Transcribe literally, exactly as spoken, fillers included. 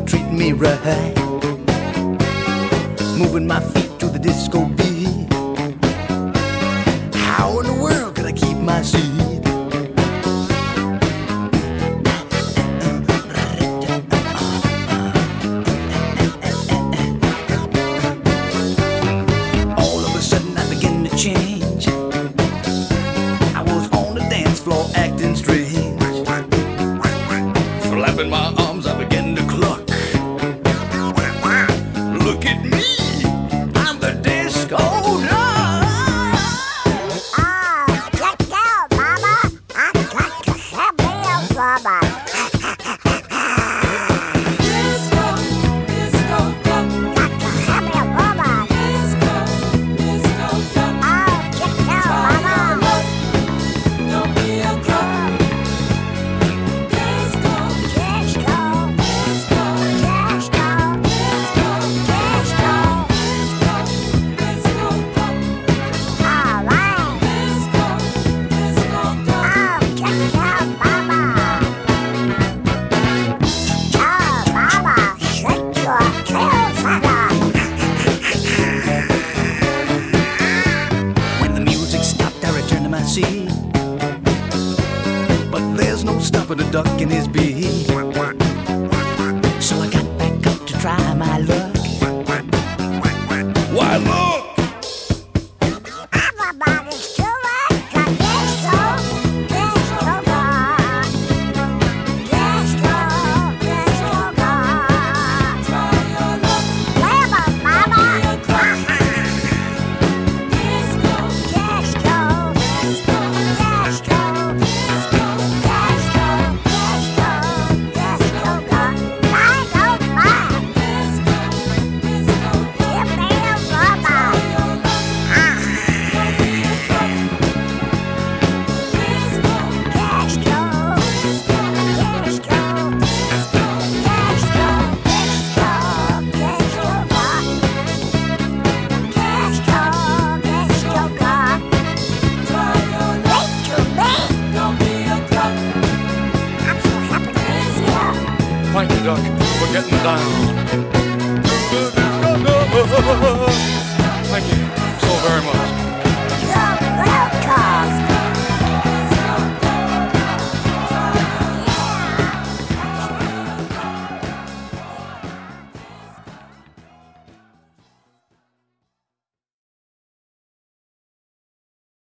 treating me right, moving my feet to the disco beat. How in the world could I keep my seat? All of a sudden I began to change. I was on the dance floor acting strange, flapping my arms I began to cluck. Look at me, I'm the disco duck. Oh, get down, mama. I got to have me a rubber. Disco, disco duck. Got to have me a rubber. Disco, disco duck. Oh, get down, mama. Don't be a drunk. Disco, Disco, disco, disco, disco, disco. disco, disco duck. All right. Disco, disco duck. Oh, get down, mama. Oh, mama, shake your tail feather. When the music stopped, I returned to my seat, but there's no stopping a duck in his beat. So I got back up to try my luck. Why look! Everybody's doing the disco, disco rock. Disco, disco rock. Try your luck. Grab 'em, mama. Disco, Disco, disco, disco, disco, disco, disco, disco rock. I don't mind. disco, disco duck. Give me a rubber. Your luck. Ah, Don't be a drunk. Disco, disco, disco, disco, disco, disco, disco, disco rock. Disco, disco rock. try your luck. Wait to me. Don't be a drunk. I'm so happy to be here. Thank you, Duck, for getting down. Thank you so very much.